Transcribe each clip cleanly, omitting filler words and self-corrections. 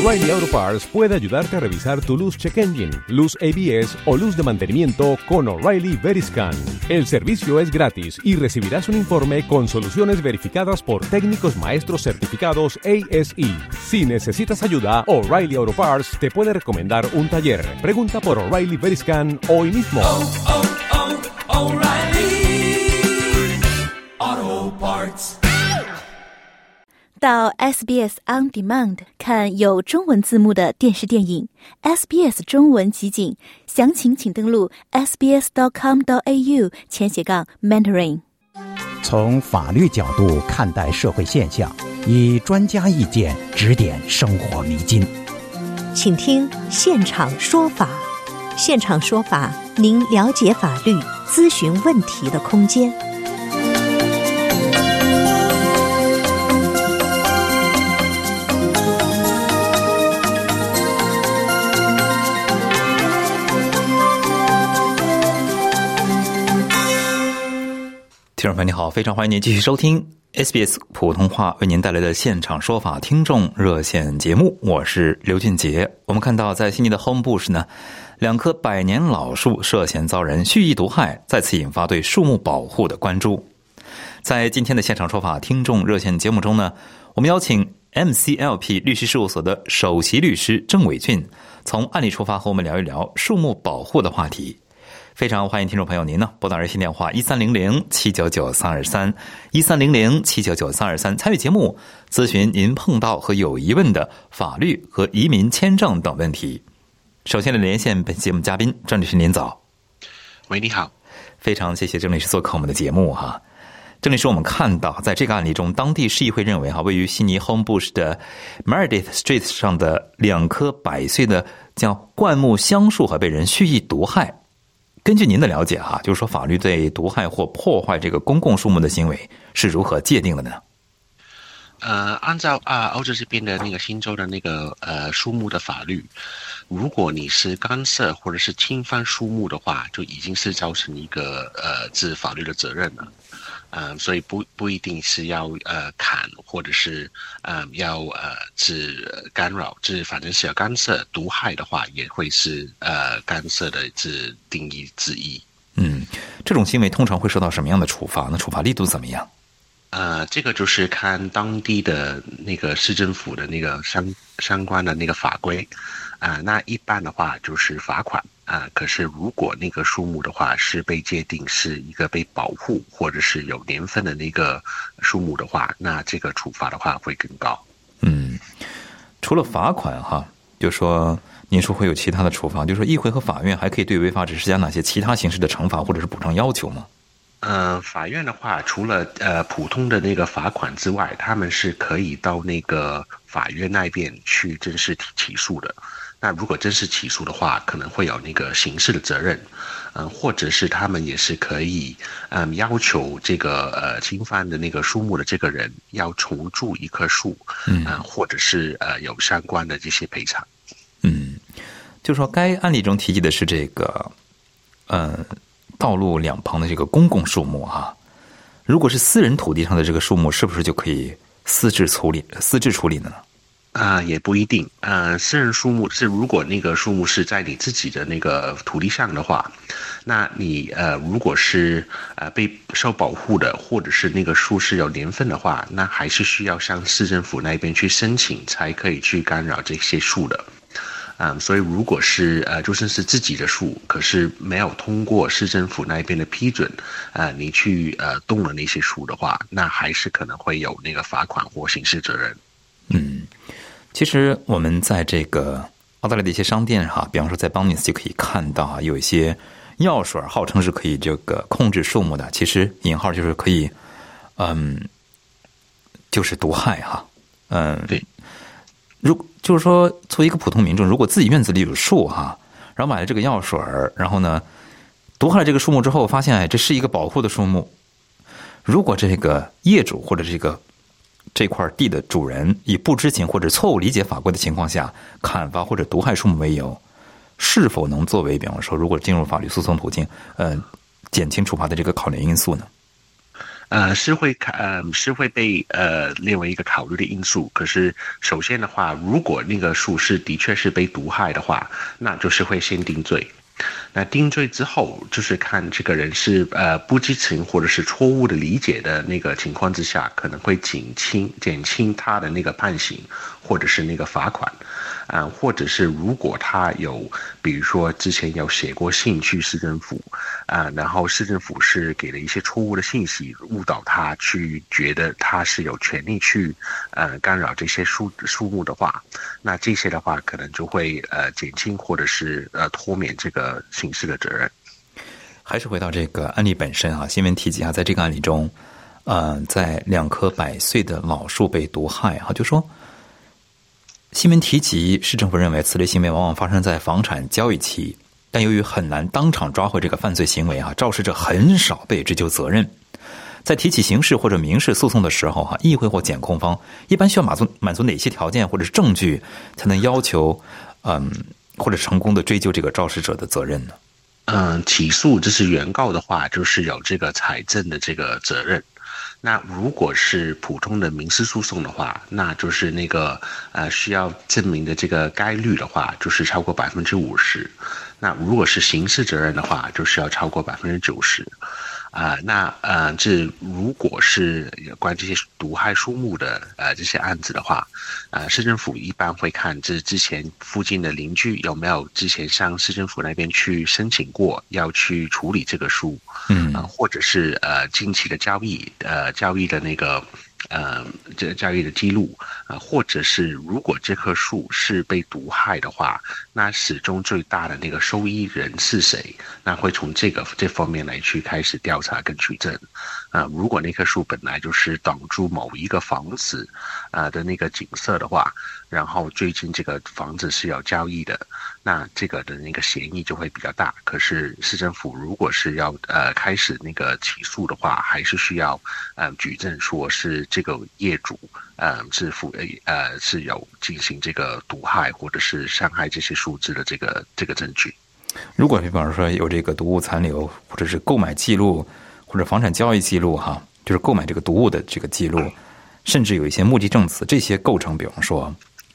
O'Reilly Auto Parts puede ayudarte a revisar tu luz check engine, luz ABS o luz de mantenimiento con O'Reilly Veriscan. El servicio es gratis y recibirás un informe con soluciones verificadas por técnicos maestros certificados ASE. Si necesitas ayuda, O'Reilly Auto Parts te puede recomendar un taller. Pregunta por O'Reilly Veriscan hoy mismo. O'Reilly Auto Parts。 到 SBS On Demand 看有中文字幕的电视电影 SBS 中文集锦，详情请登录 sbs.com.au/mentoring。 从法律角度看待社会现象，以专家意见指点生活迷津。 请听现场说法。现场说法，您了解法律、咨询问题的空间。 听众朋友你好，非常欢迎您继续收听 SBS 普通话为您带来的现场说法听众热线节目，我是刘俊杰。我们看到在悉尼的 Homebush 呢，2棵百年老树涉嫌遭人蓄意毒害，再次引发对树木保护的关注。在今天的现场说法听众热线节目中呢，我们邀请 MCLP 律师事务所的首席律师郑伟俊，从案例出发和我们聊一聊树木保护的话题。非常欢迎听众朋友您呢拨打热线电话1300-799-323 参与节目，咨询您碰到和有疑问的法律和移民签证等问题。首先来连线本节目嘉宾郑律师，您早。 喂，你好。 非常谢谢郑律师做客我们的节目哈。郑律师，我们看到在这个案例中，当地市议会认为位于悉尼 Homebush 的 Meredith Street 上的2棵100岁的叫灌木香树被人蓄意毒害。根据您的了解就是说法律对毒害或破坏这个公共树木的行为是如何界定的呢？ 按照欧洲这边的那个新州的那个树木的法律，如果你是干涉或者是侵犯树木的话，就已经是造成一个治法律的责任了。所以不一定是要砍或者是要治干扰，反正是要干涉毒害的话，也会是干涉的定义之一。 这种行为通常会受到什么样的处罚呢？处罚力度怎么样？ 这个就是看当地的那个市政府的那个相关的那个法规。那一般的话就是罚款。可是如果那个树木的话是被界定是一个被保护或者是有年份的那个树木的话，那这个处罚的话会更高。 除了罚款就说您说会有其他的处罚，就是说议会和法院还可以对违法者施加哪些其他形式的惩罚或者是补偿要求吗？ 法院的话，除了普通的那个罚款之外，他们是可以到那个法院那边去正式起诉的。那如果正式起诉的话，可能会有那个刑事的责任，或者是他们也是可以要求这个侵犯的那个树木的这个人要重种一棵树，或者是有相关的这些赔偿。 就是说该案例中提及的是这个道路两旁的这个公共树木如果是私人土地上的这个树木，是不是就可以私自处理呢？ 也不一定。私人树木是如果那个树木是在你自己的那个土地上的话，那你如果是被受保护的，或者是那个树是有年份的话，那还是需要向市政府那边去申请，才可以去干扰这些树的。所以如果是就算是自己的树，可是没有通过市政府那边的批准，你去动了那些树的话，那还是可能会有那个罚款或刑事责任。 其实我们在这个澳大利亚的一些商店比方说在邦尼斯就可以看到有一些药水号称是可以这个控制树木的，其实引号就是可以就是毒害对。 就是说作为一个普通民众，如果自己院子里有树然后买了这个药水，然后呢毒害了这个树木之后，发现这是一个保护的树木，如果这个业主或者这块地的主人以不知情或者错误理解法规的情况下砍伐或者毒害树木为由，是否能作为比方说如果进入法律诉讼途径减轻处罚的这个考虑因素呢？ 是会被列为一个考虑的因素。可是首先的话，如果那个树是的确是被毒害的话，那就是会先定罪。那定罪之后，就是看这个人是不知情或者是错误的理解的那个情况之下，可能会减轻他的那个判刑，或者是那个罚款。或者是如果他有，比如说之前有写过信去市政府，然后市政府是给了一些错误的信息，误导他去觉得他是有权利去干扰这些树木的话，那这些的话可能就会减轻或者是脱免这个刑事的责任。 还是回到这个案例本身啊，新闻提及啊，在这个案例中，在2棵100岁的老树被毒害啊，就说。新闻提及，市政府认为此类行为往往发生在房产交易期，但由于很难当场抓获这个犯罪行为啊，肇事者很少被追究责任。在提起刑事或者民事诉讼的时候议会或检控方一般需要满足哪些条件或者是证据，才能要求或者成功的追究这个肇事者的责任呢？ 起诉就是原告的话，就是有这个财政的这个责任。那如果是普通的民事诉讼的话，那就是那个需要证明的这个概率的话，就是超过50%。那如果是刑事责任的话，就是要超过90%。这如果是有关这些毒害树木的这些案子的话，市政府一般会看这之前附近的邻居有没有之前向市政府那边去申请过要去处理这个树，或者是近期的交易的那个这交易的记录，或者是如果这棵树是被毒害的话，那始终最大的那个受益人是谁？那会从这方面来去开始调查跟取证。如果那棵树本来就是挡住某一个房子的那个景色的话，然后最近这个房子是有交易的，那这个的那个嫌疑就会比较大。可是市政府如果是要开始那个起诉的话，还是需要举证说是这个业主是有进行这个毒害或者是伤害这些树枝的这个证据。 如果比方说有这个毒物残留，或者是购买记录，或者房产交易记录就是购买这个毒物的这个记录，甚至有一些目击证词，这些构成比方说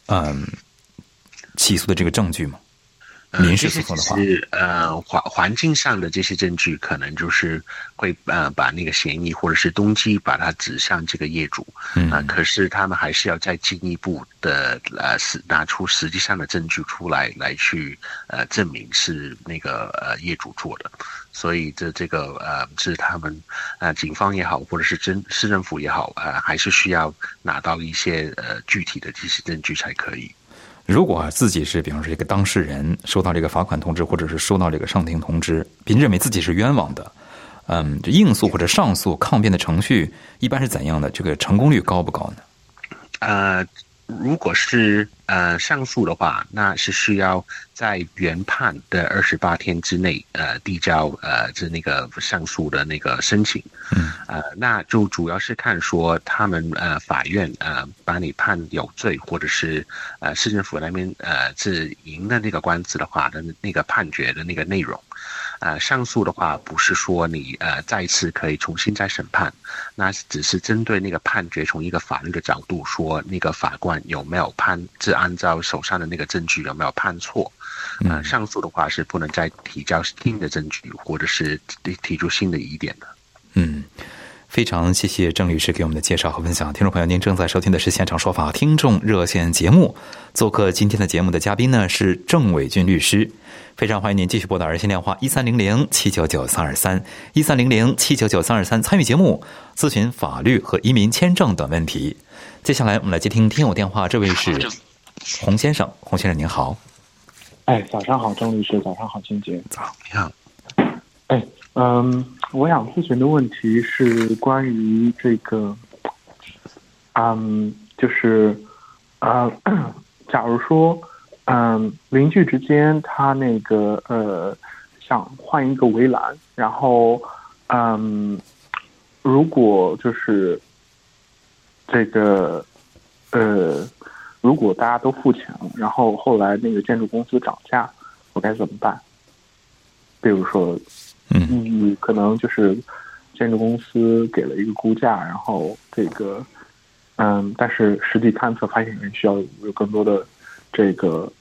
起诉的这个证据吗？民事诉讼的话， 是环境上的这些证据，可能就是会把那个嫌疑或者是动机把它指向这个业主，可是他们还是要再进一步的拿出实际上的证据出来去证明是那个业主做的。所以这个是他们警方也好，或者是市政府也好，还是需要拿到一些具体的这些证据才可以。 如果自己是比方说一个当事人，收到这个罚款通知，或者是收到这个上庭通知，并认为自己是冤枉的，应诉或者上诉抗辩的程序一般是怎样的？这个成功率高不高呢？如果是上诉的话，那是需要在原判的28天之内递交那个上诉的那个申请。那就主要是看说他们法院把你判有罪，或者是市政府那边是赢的那个官司的话的那个判决的那个内容。上诉的话不是说你再次可以重新再审判，那只是针对那个判决从一个法律的角度说那个法官有没有是按照手上的那个证据有没有判错。上诉的话是不能再提交新的证据，或者是提出新的疑点的。 非常谢谢郑律师给我们的介绍和分享。听众朋友，您正在收听的是现场说法听众热线节目，做客今天的节目的嘉宾呢是郑伟俊律师。非常欢迎您继续拨打热线电话1300-799-323 1300-799-323参与节目，咨询法律和移民签证等问题。接下来我们来接听听友电话，这位是洪先生。洪先生您好。 早上好，郑律师。早上好，金杰。 早，你好。 我想咨询的问题是关于这个，就是假如说，邻居之间他那个想换一个围栏，然后如果就是这个如果大家都付钱了，然后后来那个建筑公司涨价，我该怎么办？比如说可能就是建筑公司给了一个估价，然后这个但是实地勘测发现需要有更多的这个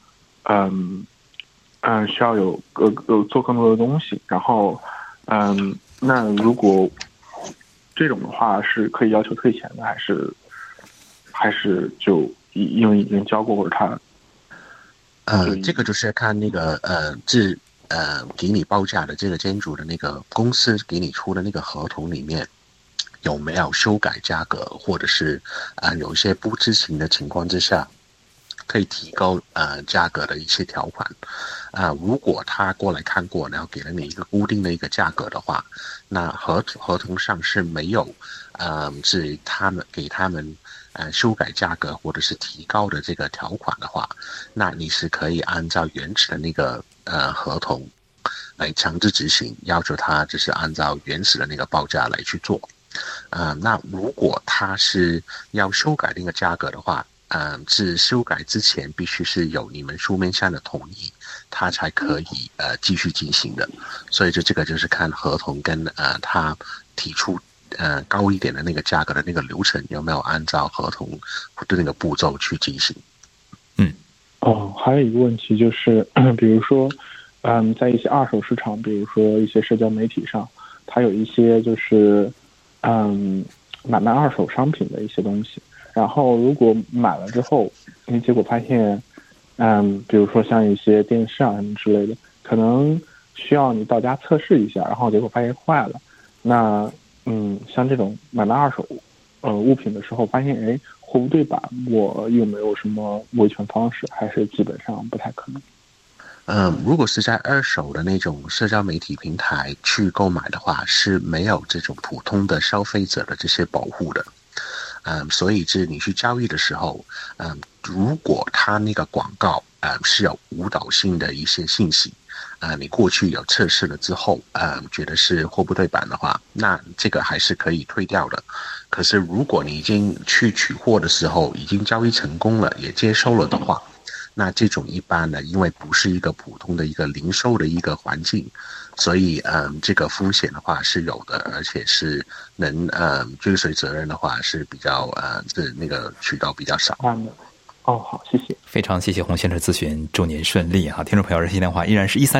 需要有做更多的东西，然后那如果这种的话是可以要求退钱的，还是就因为已经交过或者他这个就是看那个给你报价的这个建筑的那个公司给你出的那个合同里面有没有修改价格，或者是有一些不知情的情况之下可以提高价格的一些条款如果他过来看过，然后给了你一个固定的一个价格的话，那合同上是没有是给他们修改价格或者是提高的这个条款的话，那你是可以按照原始的那个合同来强制执行，要求他就是按照原始的那个报价来去做那如果他是要修改那个价格的话是修改之前必须是有你们书面上的同意，他才可以继续进行的。所以这个就是看合同跟他提出高一点的那个价格的那个流程有没有按照合同的那个步骤去进行。 还有一个问题就是，比如说在一些二手市场，比如说一些社交媒体上，它有一些就是买卖二手商品的一些东西。然后如果买了之后，你结果发现，比如说像一些电视啊什么之类的，可能需要你到家测试一下，然后结果发现坏了。那像这种买卖二手物品的时候，发现货不对版，我有没有什么维权方式？还是基本上不太可能？ 如果是在二手的那种社交媒体平台去购买的话，是没有这种普通的消费者的这些保护的。所以是你去交易的时候，如果他那个广告是有误导性的一些信息，你过去有测试了之后，觉得是货不对版的话，那这个还是可以退掉的。可是如果你已经去取货的时候已经交易成功了，也接收了的话，那这种一般呢，因为不是一个普通的一个零售的一个环境，所以这个风险的话是有的，而且是能追随责任的话是比较是那个渠道比较少。 好，谢谢。 非常谢谢洪先生咨询，祝您顺利啊！听众朋友，热线电话依然是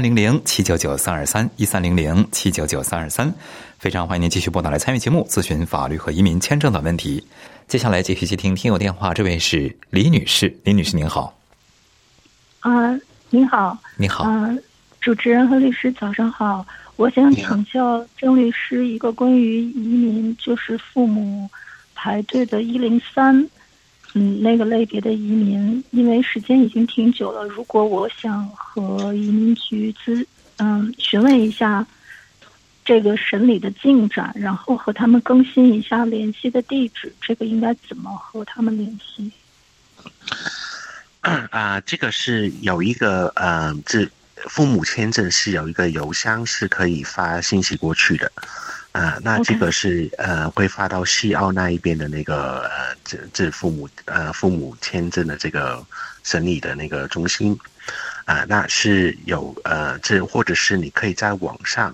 1300-799-323，1300-799-323，非常欢迎您继续拨打来参与节目，咨询法律和移民签证的问题。接下来继续接听听友电话，这位是李女士，李女士您好。 您好。你好。主持人和律师早上好，我想请教郑律师一个关于移民，就是父母排队的103那个类别的移民，因为时间已经挺久了，如果我想和移民局询问一下这个审理的进展，然后和他们更新一下联系的地址，这个应该怎么和他们联系？ 这个是有一个这父母签证是有一个邮箱是可以发信息过去的那这个是会发到西澳那一边的那个这父母签证的这个审理的那个中心那是有这或者是你可以在网上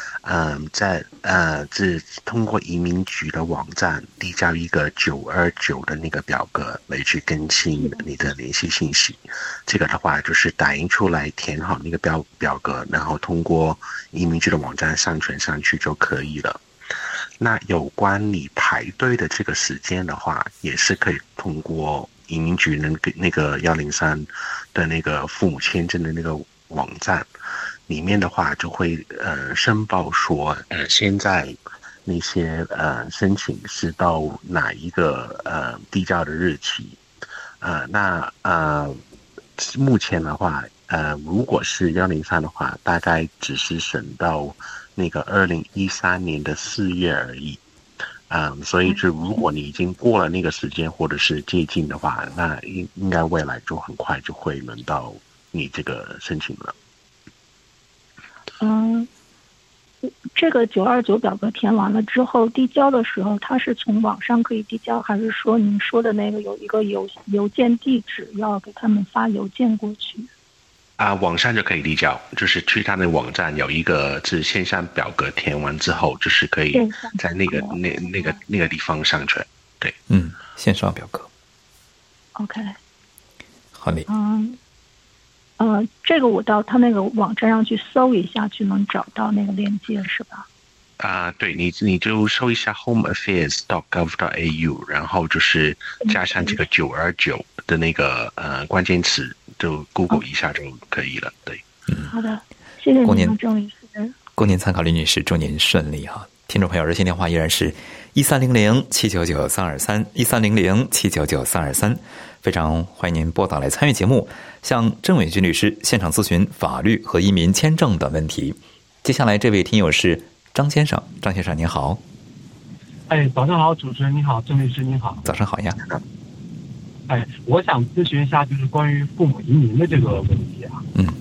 这通过移民局的网站递交一个929的那个表格来去更新你的联系信息。这个的话就是打印出来填好那个表格，然后通过移民局的网站上传上去就可以了。那有关你排队的这个时间的话，也是可以通过移民局那个103的那个父母签证的那个网站里面的话，就会申报说现在那些申请是到哪一个递交的日期那目前的话如果是103的话，大概只是审到那个2013年的4月而已所以就如果你已经过了那个时间或者是接近的话，那应该未来就很快就会轮到你这个申请了。 这个929表格填完了之后，递交的时候，它是从网上可以递交，还是说您说的那个有一个邮件地址要给他们发邮件过去？ 网上就可以递交，就是去他的网站有一个是线上表格，填完之后就是可以在那个地方上传。对， 线上表格。 OK， 好嘞。 这个我到他那个网站上去搜一下，就能找到那个链接，是吧？ 对，你就搜一下 homeaffairs.gov.au， 然后就是加上这个929的那个关键词，就 Google 一下就可以了。对， 好的，谢谢您，郑律师。 过年参考李女士，祝您顺利哈。听众朋友，热线电话依然是1300-799-323，1300-799-323，非常欢迎您拨打来参与节目，向郑伟军律师现场咨询法律和移民签证等问题。接下来这位听友是张先生，张先生您好。 早上好，主持人你好，郑律师您好。 早上好呀。 我想咨询一下，就是关于父母移民的这个问题啊。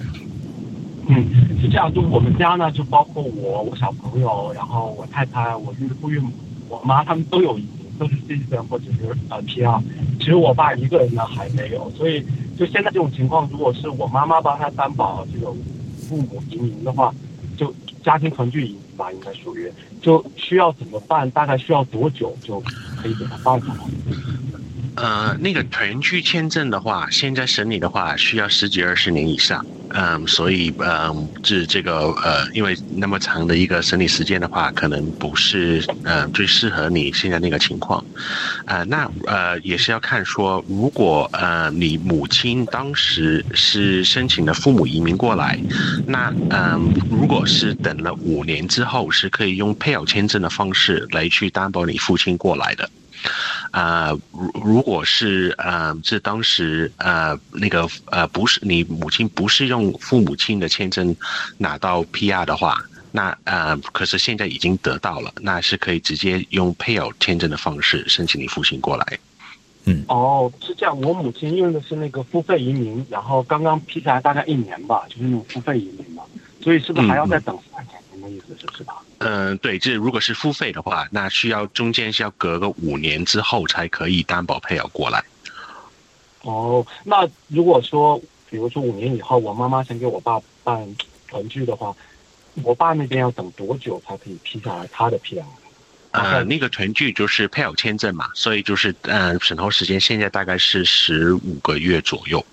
是这样，就我们家呢，就包括我小朋友，然后我太太、我岳父岳母、我妈，他们都有移民，都是 citizen 或者是PR。其实我爸一个人呢还没有，所以就现在这种情况，如果是我妈妈帮他担保这个父母移民的话，就家庭团聚移民吧，应该属于，就需要怎么办？大概需要多久就可以给他办好？ 那个团聚签证的话，现在审理的话需要10几20年以上，所以这个因为那么长的一个审理时间的话，可能不是最适合你现在那个情况，那也是要看说，如果你母亲当时是申请的父母移民过来，那如果是等了5年之后，是可以用配偶签证的方式来去担保你父亲过来的。如果是这当时那个不是你母亲不是用父母亲的签证拿到 PR 的话，那可是现在已经得到了，那是可以直接用配偶签证的方式申请你父亲过来。 是这样，我母亲用的是那个付费移民，然后刚刚批下来大概1年吧，就是那种付费移民嘛，所以是不是还要再等3年？您的意思是吧？ 对，这如果是付费的话，那中间是要隔个5年之后才可以担保配偶过来。 那如果说，比如说5年以后，我妈妈想给我爸办团聚的话，我爸那边要等多久才可以批下来他的 PR？ 那个团聚就是配偶签证嘛，所以就是审核时间现在大概是15个月左右。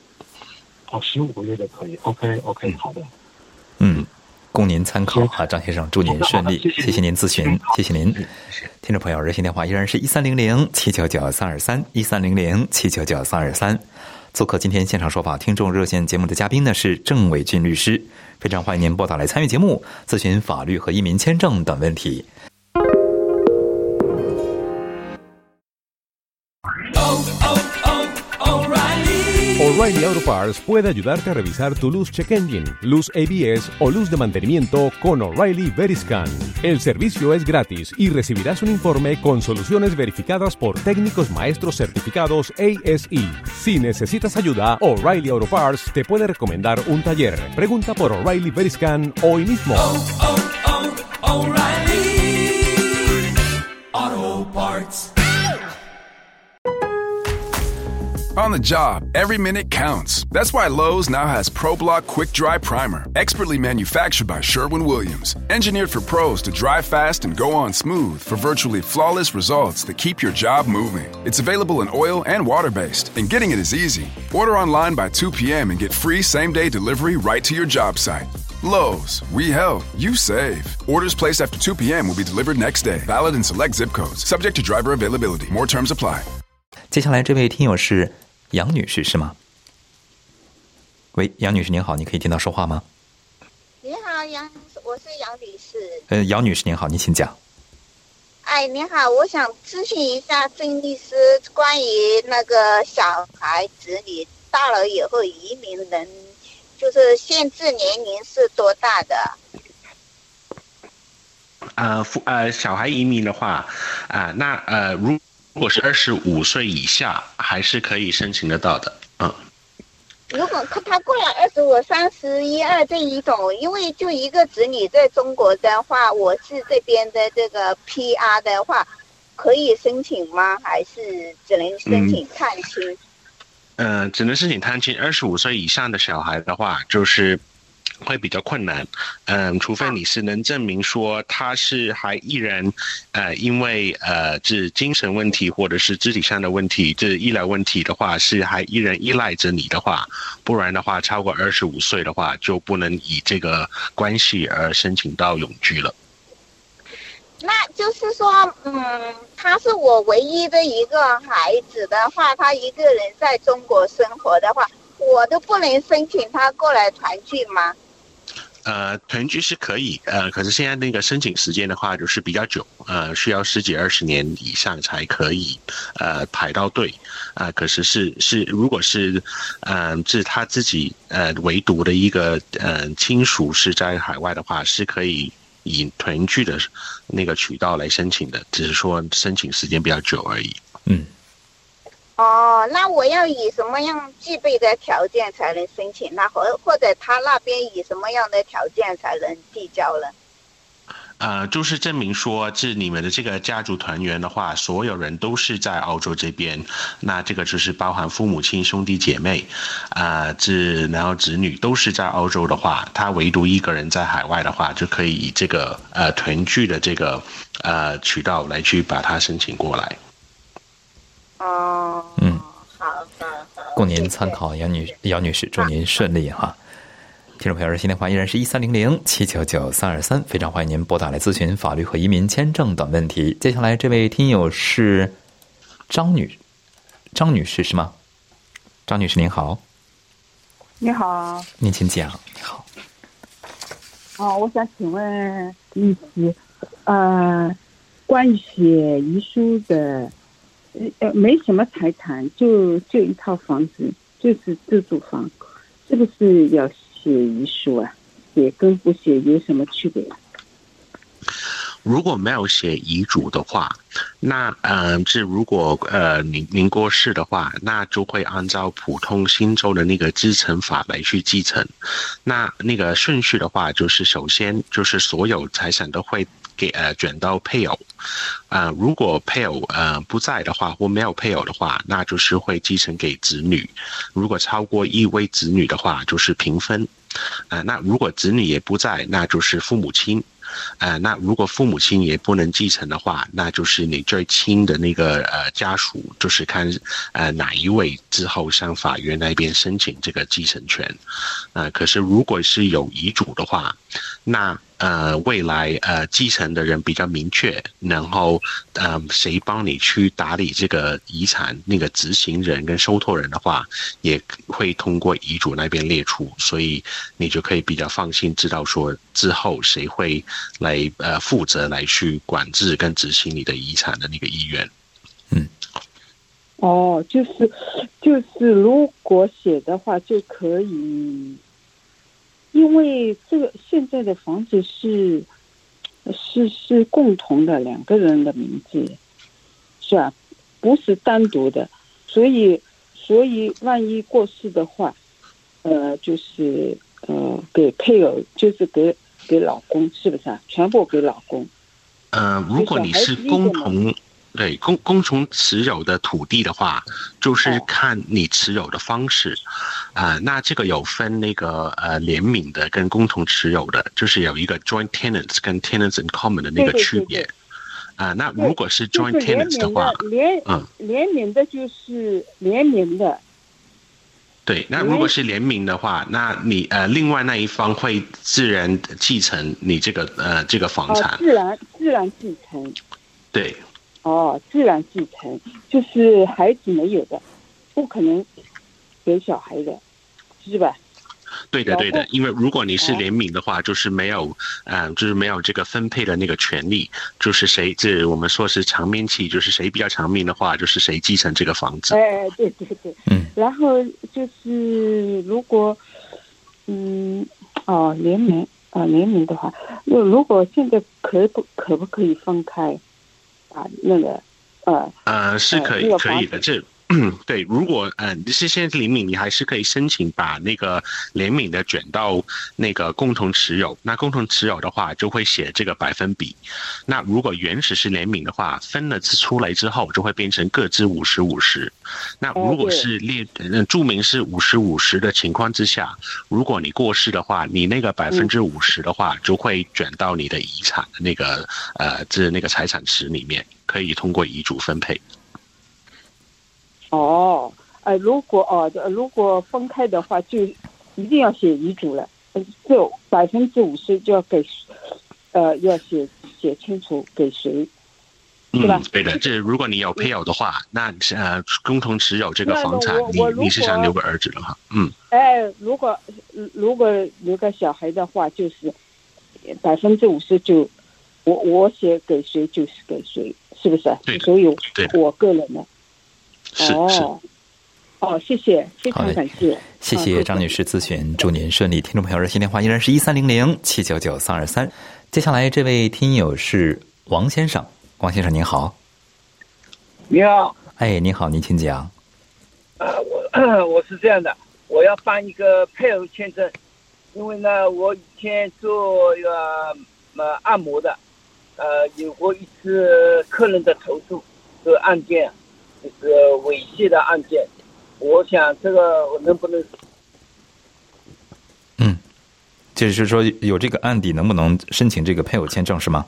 15个月就可以。OK， 好的。 供您参考啊，张先生，祝您顺利，谢谢您咨询，谢谢您。听众朋友，热线电话依然是1300-799-323， 1300-799-323。做客今天现场说法听众热线节目的嘉宾呢是郑伟俊律师，非常欢迎您拨打来参与节目，咨询法律和移民签证等问题。 O'Reilly Auto Parts puede ayudarte a revisar tu luz check engine, luz ABS o luz de mantenimiento con O'Reilly Veriscan. El servicio es gratis y recibirás un informe con soluciones verificadas por técnicos maestros certificados ASE. Si necesitas ayuda, O'Reilly Auto Parts te puede recomendar un taller. Pregunta por O'Reilly Veriscan hoy mismo. O'Reilly Auto Parts. On the job, every minute counts. That's why Lowe's now has ProBlock Quick Dry Primer, expertly manufactured by Sherwin-Williams. Engineered for pros to dry fast and go on smooth for virtually flawless results that keep your job moving. It's available in oil and water-based, and getting it is easy. Order online by 2 p.m. and get free same-day delivery right to your job site. Lowe's, we help, you save. Orders placed after 2 p.m. will be delivered next day. Valid in select zip codes. Subject to driver availability. More terms apply. 接下来这位听友是杨女士是吗？喂，杨女士您好，你可以听到说话吗？ 你好，我是杨女士。 杨女士您好，您请讲。 你好，我想咨询一下郑律师关于那个小孩子女大了以后移民人，就是限制年龄是多大的？ 小孩移民的话，如果是25岁以下，还是可以申请得到的。 如果他过了25、31、2这一种，因为就一个子女在中国的话，我是这边的这个 PR 的话，可以申请吗？还是只能申请探亲？ 只能申请单亲。25岁以上的小孩的话，就是会比较困难，除非你是能证明说他是还依然，因为这精神问题或者是肢体上的问题，这医疗问题的话，是还依然依赖着你的话，不然的话，超过25岁的话，就不能以这个关系而申请到永居了。 那就是说，他是我唯一的一个孩子的话，他一个人在中国生活的话，我都不能申请他过来团聚吗？ 团聚是可以，可是现在那个申请时间的话，就是比较久，需要10几20年以上才可以，排到队，可是如果是，是他自己唯独的一个亲属是在海外的话，是可以以团聚的那个渠道来申请的，只是说申请时间比较久而已。 那我要以什么样具备的条件才能申请呢？或者他那边以什么样的条件才能递交呢？ 就是证明说，这你们的这个家族团圆的话，所有人都是在澳洲这边，那这个就是包含父母亲、兄弟姐妹，然后子女都是在澳洲的话，他唯独一个人在海外的话，就可以以这个团聚的这个渠道来去把它申请过来。 好， 供您参考，姚女士，祝您顺利哈。听众朋友，热线电话依然是1300-799-323，非常欢迎您拨打来咨询法律和移民签证等问题。接下来这位听友是张女士是吗？张女士您好。 你好。 您请讲。你好。 我想请问一题，关于写遗书的。没什么财产，就一套房子，就是自住房，是不是要写遗书啊？写跟不写有什么区别？ 如果没有写遗嘱的话，那这如果您过世的话，那就会按照普通新州的那个继承法来去继承。那个顺序的话，就是首先就是所有财产都会转到配偶，如果配偶不在的话，或没有配偶的话，那就是会继承给子女。如果超过1位子女的话，就是平分。那如果子女也不在，那就是父母亲。那如果父母亲也不能继承的话，那就是你最亲的那个家属，就是看哪一位之后向法院那边申请这个继承权。可是如果是有遗嘱的话，那未来继承的人比较明确，然后谁帮你去打理这个遗产，那个执行人跟受托人的话，也会通过遗嘱那边列出，所以你就可以比较放心知道说之后谁会来负责来去管制跟执行你的遗产的那个意愿。 就是如果写的话就可以。因为这个现在的房子是共同的2个人的名字，是吧？不是单独的，所以万一过世的话，就是给配偶，就是给老公，是不是啊？全部给老公。 如果你是共同。对，共同持有的土地的话，就是看你持有的方式，那这个有分那个联名的跟共同持有的，就是有一个 joint tenants 跟 tenants in common 的那个区别。那如果是 joint tenants 的话， 联名的就是联名的。 对，那如果是联名的话，那你另外那一方会自然继承你这个房产。 自然继承。 对。 自然继承就是孩子没有的，不可能给小孩的，是吧？ 对的，因为如果你是联名的话，就是没有，就是没有这个分配的那个权利，就是谁，这我们说是长命期，就是谁比较长命的话，就是谁继承这个房子。 对，然后就是如果，联名的话，如果现在可不可以分开？那个是可以的， 对，如果你是现在联名，你还是可以申请把那个联名的卷到那个共同持有。那共同持有的话，就会写这个百分比。那如果原始是联名的话，分了出来之后，就会变成各自50-50。那如果是注明是50-50的情况之下，如果你过世的话，你那个50%的话，就会卷到你的遗产的那个那个财产池里面，可以通过遗嘱分配。 如果分开的话，就一定要写遗嘱了，就50%就要给，要写清楚给谁，是吧？ 对的，这如果你有配偶的话，那共同持有这个房产，你是想留个儿子的话， 如果留个小孩的话，就是50%就我写给谁就是给谁，是不是？ 对的， 所以对的， 我个人呢。谢谢，非常感谢， 谢谢张女士咨询，祝您顺利。听众朋友，热线电话依然是1300-799-323。接下来这位听友是王先生，王先生您好。 你好。 您好，您请讲。 我是这样的，我要办一个配偶签证，因为呢，我以前做一个按摩的，有过一次客人的投诉，这个案件就是猥亵的案件，我想这个我能不能？ 就是说有这个案底，能不能申请这个配偶签证是吗？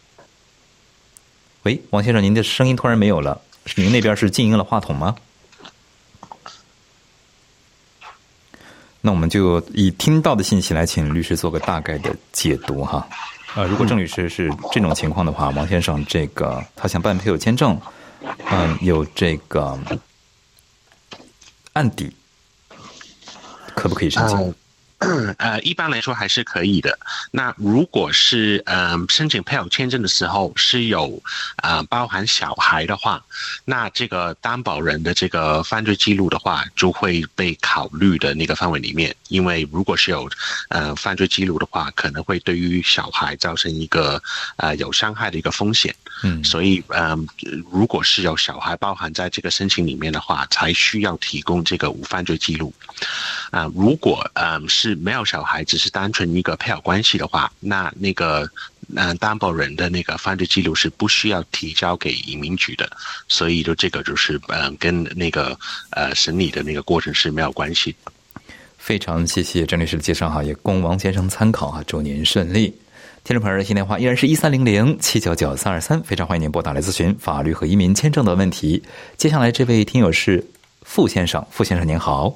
喂，王先生，您的声音突然没有了，您那边是静音了话筒吗？那我们就以听到的信息来请律师做个大概的解读哈。如果郑律师是这种情况的话，王先生这个他想办配偶签证，有这个案底，可不可以申请？ 一般来说还是可以的。那如果是申请配偶签证的时候是有包含小孩的话，那这个担保人的这个犯罪记录的话就会被考虑的那个范围里面，因为如果是有犯罪记录的话，可能会对于小孩造成一个有伤害的一个风险。所以如果是有小孩包含在这个申请里面的话，才需要提供这个无犯罪记录。如果是没有小孩，只是单纯一个配偶关系的话，那个担保人的那个犯罪记录是不需要提交给移民局的，所以就这个就是跟那个审理的那个过程是没有关系的。 非常谢谢郑律师的介绍哈，也供王先生参考哈，祝您顺利。听众朋友，热线电话依然是1300-799-323，非常欢迎您拨打来咨询法律和移民签证的问题。接下来这位听友是傅先生，傅先生您好。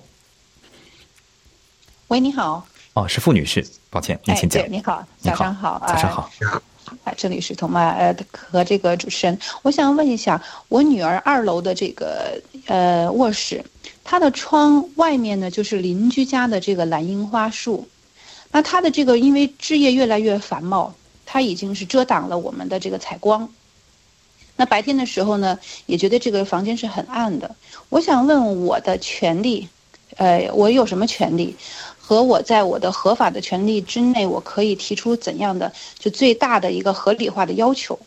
喂，你好。 是傅女士，抱歉，您请讲。 你好，早上好。 早上好。 这里是同麦和这个主持人，我想问一下，我女儿2楼的这个卧室，她的窗外面呢就是邻居家的这个蓝樱花树，那她的这个因为枝叶越来越繁茂，它已经是遮挡了我们的这个采光。那白天的时候呢，也觉得这个房间是很暗的。我想问我的权利，我有什么权利？和我在我的合法的权利之内，我可以提出怎样的就最大的一个合理化的要求？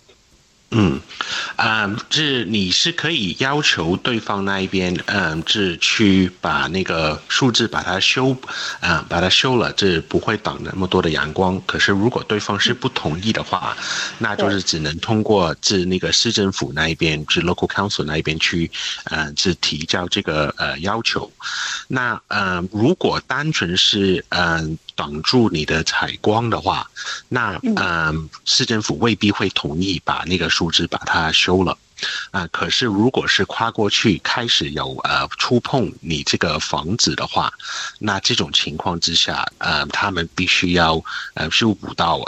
这你是可以要求对方那一边，这去把那个树枝把它修了，这不会挡那么多的阳光。可是如果对方是不同意的话，那就是只能通过那个市政府那一边，local council 那一边去，提交这个要求。那如果单纯是挡住你的采光的话，那市政府未必会同意把那个树枝把它修了。可是如果是跨过去开始有触碰你这个房子的话，那这种情况之下，他们必须要修补到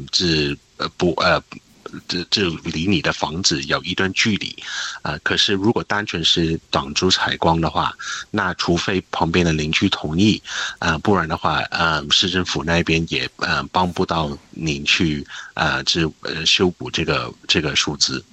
这离你的房子有一段距离，可是如果单纯是挡住采光的话，那除非旁边的邻居同意，不然的话，市政府那边也帮不到您去修补这个树枝。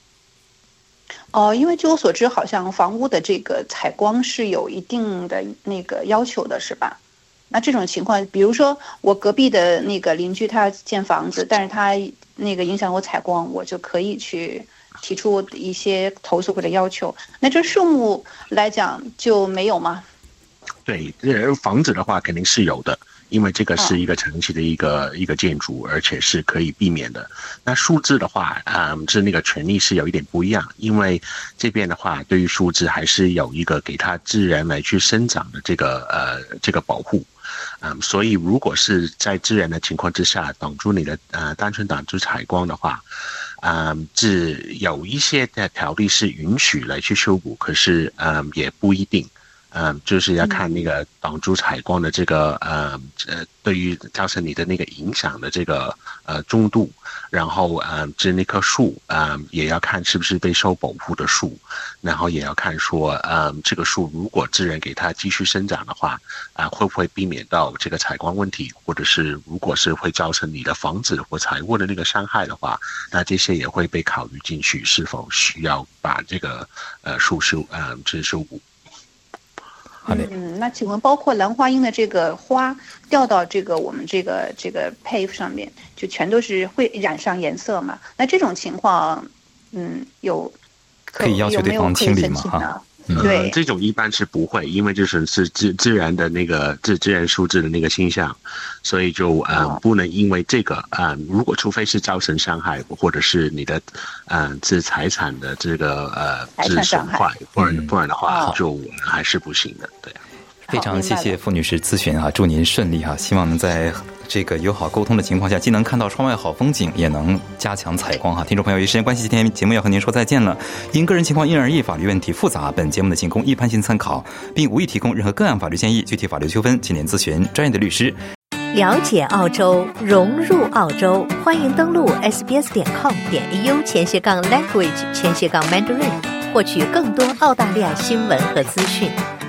因为据我所知，好像房屋的这个采光是有一定的那个要求的，是吧？那这种情况，比如说我隔壁的那个邻居他建房子，但是他那个影响我采光，我就可以去提出一些投诉或者要求。那这树木来讲就没有吗？ 对，房子的话肯定是有的。因为这个是一个长期的一个建筑，而且是可以避免的。那树枝的话，是那个权利是有一点不一样，因为这边的话，对于树枝还是有一个给它自然来去生长的这个保护。所以如果是在自然的情况之下挡住你的单纯挡住采光的话，有一些的条例是允许来去修补，可是也不一定。就是要看那个挡住采光的这个对于造成你的那个影响的这个重度，然后那棵树也要看是不是被受保护的树，然后也要看说这个树如果自然给它继续生长的话会不会避免到这个采光问题，或者是如果是会造成你的房子或财物的那个伤害的话，那这些也会被考虑进去，是否需要把这个树修补。 那请问包括兰花楹的这个花掉到这个我们这个 pave 上面，就全都是会染上颜色嘛？那这种情况， 可以要求对方清理吗？哈。 对， 这种一般是不会，因为是自然的那个自然树枝的那个倾向，所以就不能因为这个如果除非是造成伤害，或者是你的财产的这个损坏，不然的话就还是不行的，对。 非常谢谢傅女士咨询啊，祝您顺利啊！希望能在这个友好沟通的情况下，既能看到窗外好风景，也能加强采光哈。听众朋友，由于时间关系，今天节目要和您说再见了。因个人情况因人而异，法律问题复杂，本节目的仅供一般性参考，并无意提供任何个案法律建议。具体法律纠纷，请您咨询专业的律师。 了解澳洲，融入澳洲，欢迎登录 sbs.com.au/language/Mandarin 获取更多澳大利亚新闻和资讯。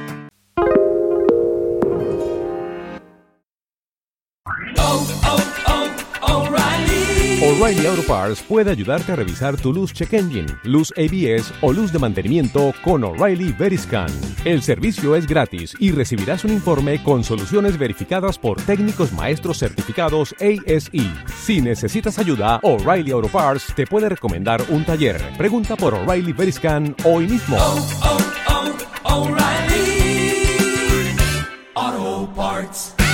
O'Reilly Auto Parts puede ayudarte a revisar tu luz check engine, luz ABS o luz de mantenimiento con O'Reilly Veriscan. El servicio es gratis y recibirás un informe con soluciones verificadas por técnicos maestros certificados ASE. Si necesitas ayuda, O'Reilly Auto Parts te puede recomendar un taller. Pregunta por O'Reilly Veriscan hoy mismo. O'Reilly Auto Parts.